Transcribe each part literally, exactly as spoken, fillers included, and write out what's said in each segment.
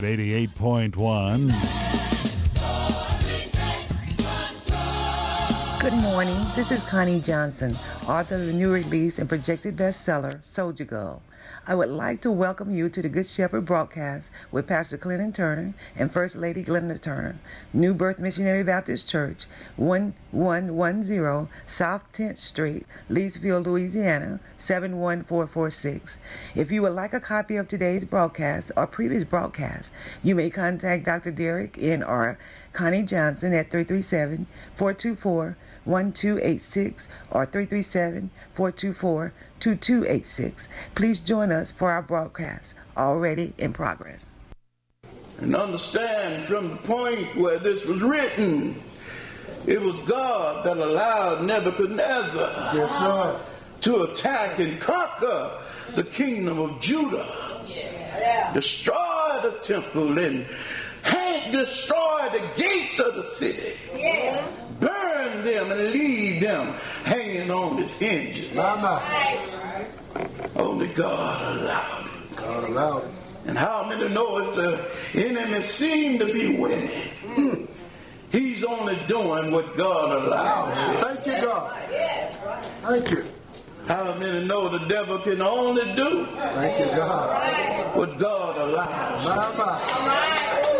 eighty-eight point one. Good morning. This is Connie Johnson, author of the new release and projected bestseller, Soldier Girl. I would like to welcome you to the Good Shepherd broadcast with Pastor Clinton Turner and First Lady Glenda Turner, New Birth Missionary Baptist Church, one one one zero South tenth Street, Leesville, Louisiana, seven one four four six. If you would like a copy of today's broadcast or previous broadcast, you may contact Doctor Derek N. or Connie Johnson at three three seven, four two four, one two eight six or three three seven, four two four, two two eight six. Please join us for our broadcast already in progress. And understand from the point where this was written, it was God that allowed Nebuchadnezzar yes, sir. to attack and conquer the kingdom of Judah, yeah. destroy the temple and destroy the gates of the city, yeah. burn them and leave them hanging on his hinges. Mama. Only God allowed it. God allowed it. And how many know if the enemy seemed to be winning, mm. he's only doing what God allows. Thank you, God. Thank you. How many know the devil can only do Thank you, God. what God allows? Mama.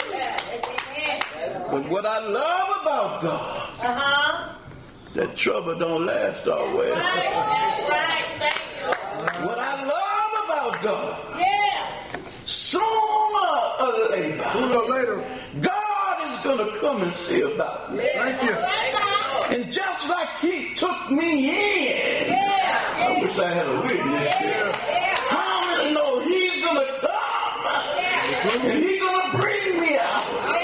But what I love about God, uh-huh. that trouble don't last always. Right, that's right. Thank you. What I love about God, yes. sooner or later, sooner or later, God is going to come and see about me. Thank you. And just like He took me in, yeah. I wish I had a witness here. Yeah. How many know He's going to come yeah. and He's going to bring me out? Yeah,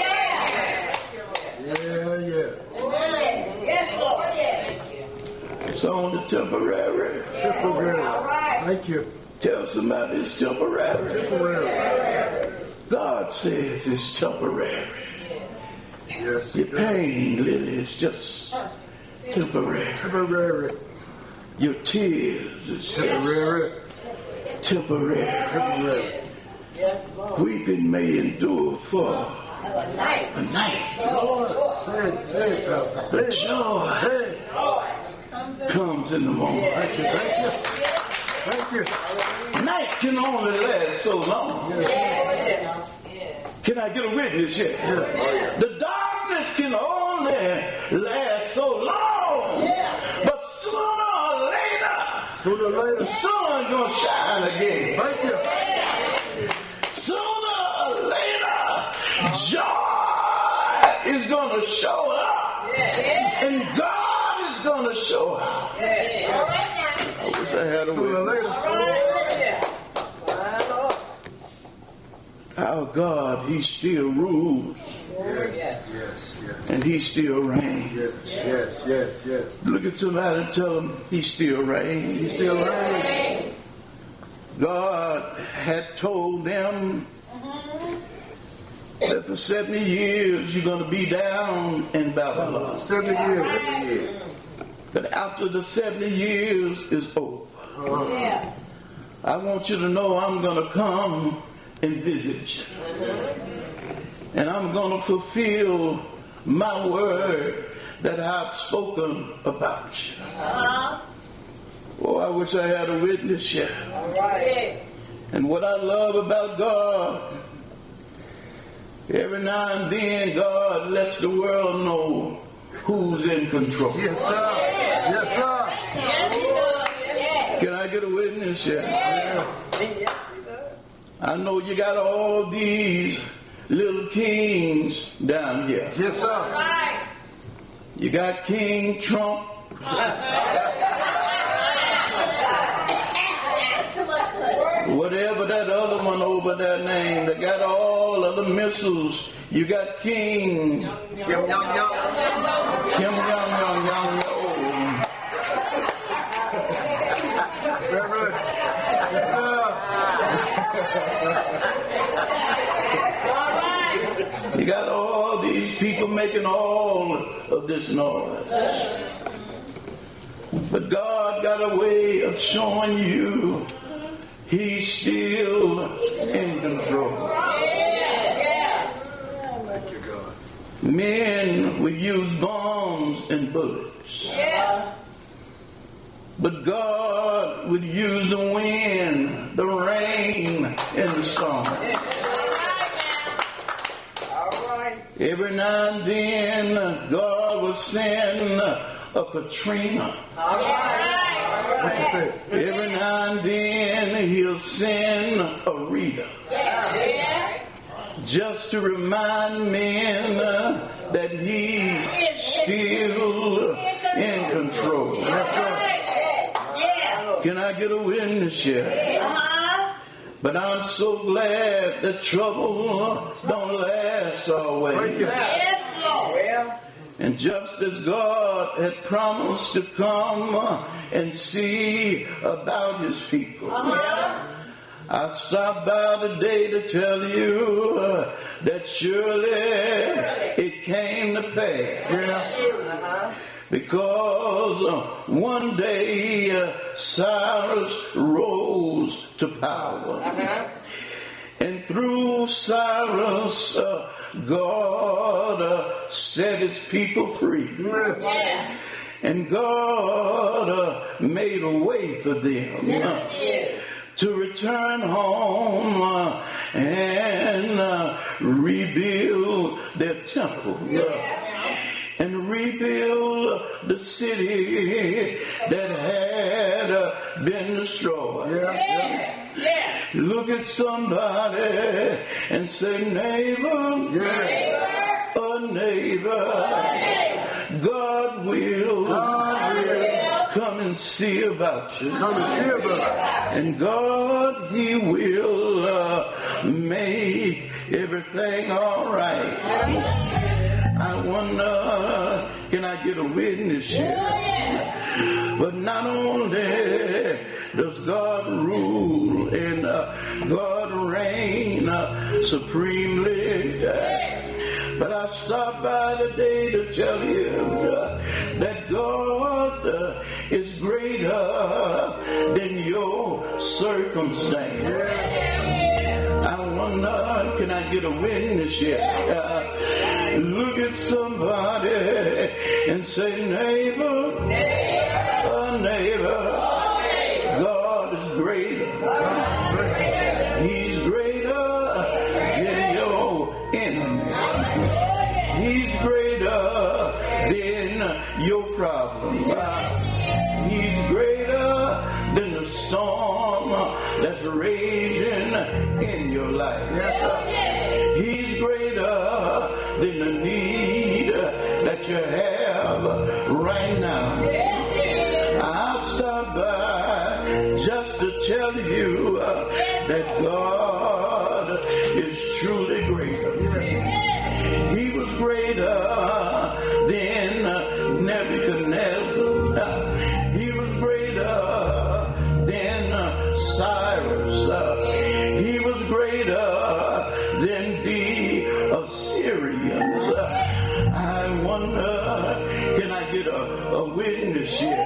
yeah. Yes, Lord. It's only temporary. Temporary. Thank you. Tell somebody it's temporary. Temporary. God says it's temporary. Yes. Your pain, Lily, is just temporary. Temporary. Your tears is temporary. Temporary. Temporary. Weeping may endure for a night. A night. Lord, say it, say it, Pastor. Say the joy say it. comes in the morning. Thank you, thank you. Thank you. Night can only last so long. Yes. Yes. Can I get a witness here? Yes. The darkness can only last so long. Yes. But sooner or later, sooner or later, the sun gonna shine again. Thank you. Sooner or later, joy is gonna show up. Yes. And God is gonna show up. Yes. All right now. I wish I had a witness. Our God, He still rules. Yes, yes, yes. And He still reigns. Yes, yes, yes, yes. Look at somebody and tell them He still reigns. He still reigns. God had told them that for seventy years you're going to be down in Babylon. seventy years. But after the seventy years is over, uh-huh. Yeah. I want you to know I'm going to come and visit you. And I'm going to fulfill my word that I've spoken about you. Uh-huh. Oh, I wish I had a witness here. All right. And what I love about God, every now and then God lets the world know who's in control. Yes, sir. Yes, sir. Yes, he does. Yes. Can I get a witness here? Yes. I know you got all these little kings down here. Yes, sir. All right. You got King Trump. Whatever that other one over there named, they got all of the missiles. You got King Kim Young Young Kim Young Young Young Young. Reverend. Yes, sir. You got all these people making all of this noise. But God got a way of showing you He's still in control. men would use bombs and bullets. Yeah. But God would use the wind, the rain, and the storm. Every now and then, God will send a Katrina. All right. What you say? Every now and then, He'll send a Rita. Yeah. Just to remind men uh, that He's still in control. Yeah. Can I get a witness here? Uh-huh. But I'm so glad that trouble don't last always. Yes, Lord. And just as God had promised to come and see about His people, Uh-huh. I stopped by today to tell you uh, that surely it came to pass. Uh-huh. Because uh, one day uh, Cyrus rose to power. Uh-huh. And through Cyrus, uh, God uh, set His people free. Yeah. And God uh, made a way for them Yes, He is. to return home uh, and uh, rebuild their temple. Uh, and rebuild the city that had uh, been destroyed. Yes. Yeah. Look at somebody and say, neighbor, Neighbor. a neighbor, God will come and see about you. Come and see about it. And God, He will uh, make everything all right. I wonder, can I get a witness here? But not only does God rule and uh, God reign uh, supremely, uh, but I stopped by today to tell you uh, that God uh, is greater than your circumstance. I wonder, can I get a witness here? Uh, look at somebody and say, neighbor, a neighbor, God is greater. He's greater than your enemy. He's greater than your problem. Uh, He's greater than the storm that's raging in your life. He's greater than the need that you have right now. I'll stop by just to tell you uh, that God is truly greater. He was greater than uh, Nebuchadnezzar. Uh, he was greater than uh, Cyrus. Uh, he was greater than the Assyrians. Uh, I wonder, can I get a, a witness here?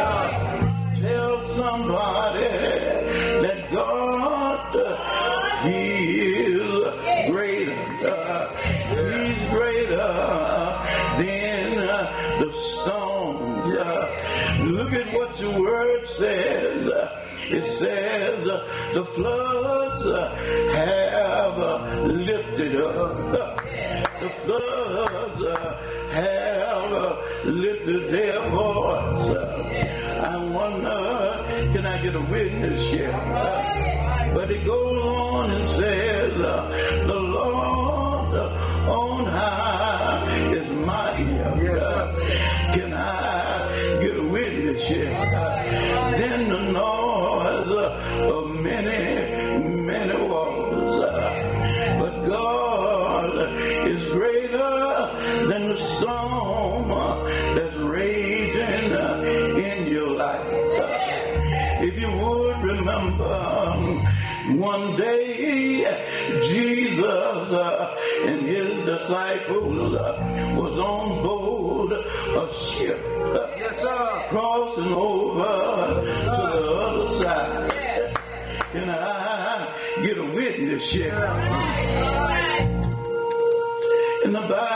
Tell somebody that God, uh, He is greater. Uh, he's greater than uh, the stones. Uh, look at what your word says. Uh, it says uh, the floods uh, have uh, lifted up. Uh, the floods uh, have uh, lifted their voice. Uh, I wonder, can I get a witness here? Uh, but it goes on and says, uh, the Lord uh, on high is mighty. Uh, can I get a witness here? Uh, then the noise uh, of many, many waters. Uh, but God is greater than the storm uh, that's raging uh, in your life. Uh, if you would remember, um, one day Jesus uh, and his disciples uh, was on board a ship uh, Yes, sir. crossing over to the other side. Can I get a witness here? In the Bible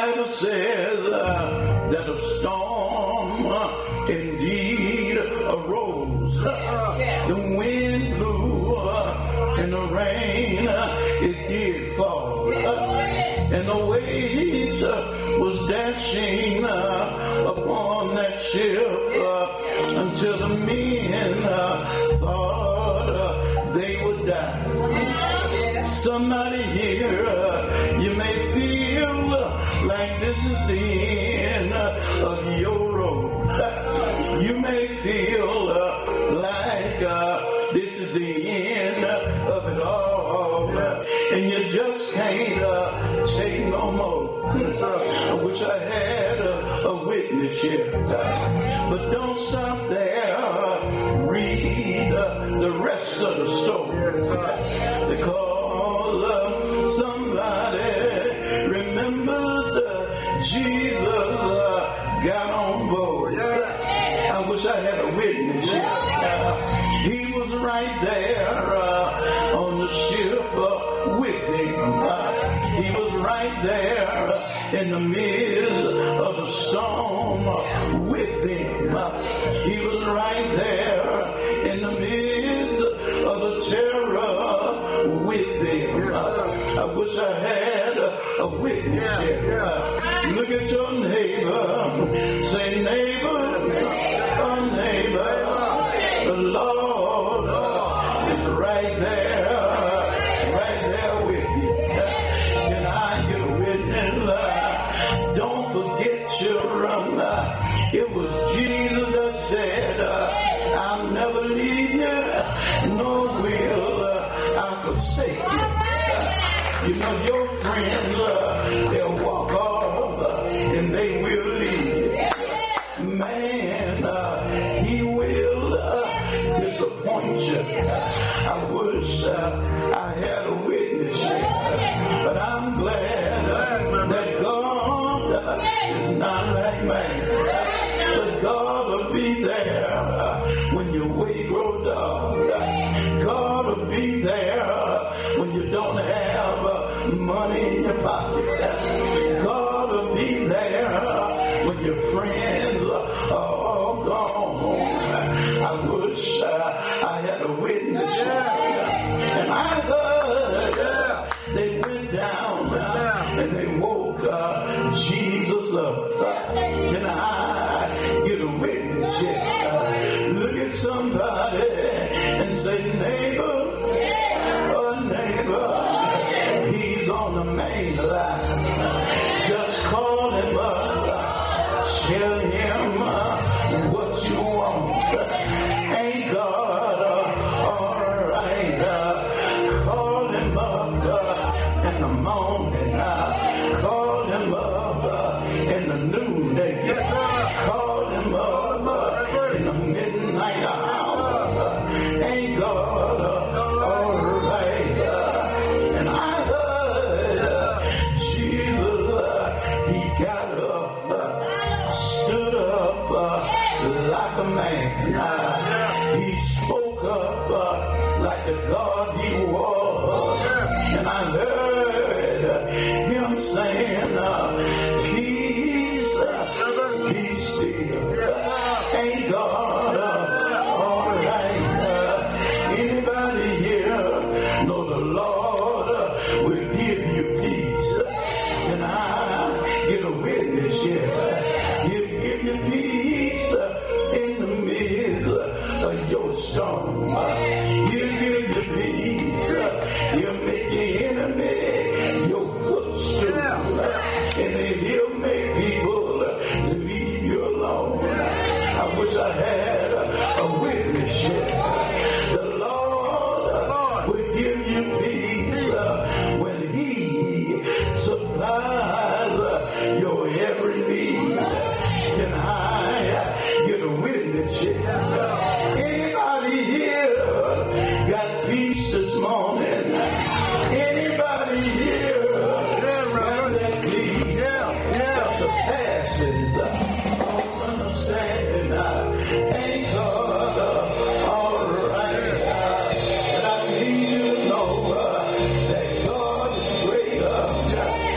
Bible says uh, that a storm uh, indeed arose. The wind blew uh, and the rain uh, it did fall. Uh, and the waves uh, was dashing uh, upon that ship uh, until the men uh, thought uh, they would die. Somebody here, uh, you may feel uh, like this is the end uh, of your road. You may feel uh, like uh, this is the end of it all, uh, and you just can't uh, take no more. I wish I had a, a witness here, but don't stop there. Read uh, the rest of the story, because uh, somebody remembered uh, Jesus uh, got on board. I wish I had a witness here. Uh, he was right there uh, on the ship uh, with him. Uh, he was right there uh, in the midst of the storm uh, with him. Uh, he was right there in the midst of the terror with him. Uh, I wish I had a, a witness here. Uh, look at your neighbor. Say, neighbor. Oh, neighbor, the Lord uh, is right there, uh, right there with you. Can I get a witness? Uh, don't forget children. Uh, it was Jesus that said, uh, I'll never leave you, nor will uh, I forsake you. Uh, you know, your friends, uh, they'll walk off uh, and they will leave you. Man, uh, he will uh, disappoint you. I wish uh, I had a witness here, but I'm glad uh, that God uh, is not like man. But God will be there uh, when your way grows dark. God will be there uh, when you don't have uh, money in your pocket. God will be there uh, when your friends are all gone. I wish uh, I had a witness. And I heard uh, they went down uh, and they woke uh, Jesus up. Can I get a witness? Yeah. Look at somebody and say, neighbor, oh neighbor, he's on the main line. Just call him up. Tell him uh, what you want. Ain't God uh, all right? Uh, call him up uh, in the morning. Uh, call him up uh, in the noonday. Yes, sir. Call him up uh, in the midnight hour. Uh, ain't God uh, all right? Uh, and I heard uh, Jesus, uh, he got up. Uh, stood up uh, like a man. Uh, he spoke up uh, like the God he was. And I heard uh, him saying, uh, peace, uh, be still. Uh, ain't God uh, all right? Uh, anybody here know the Lord uh, will give you peace? And I get a witness here. He'll give you peace uh, in the midst uh, of your storm. Uh, he'll give you peace. Uh, he'll make your enemy your footstool. Uh, and then he'll make people uh, leave you alone. I wish I had uh, a witness here. The Lord uh, will give you peace uh, when he supplies uh, your every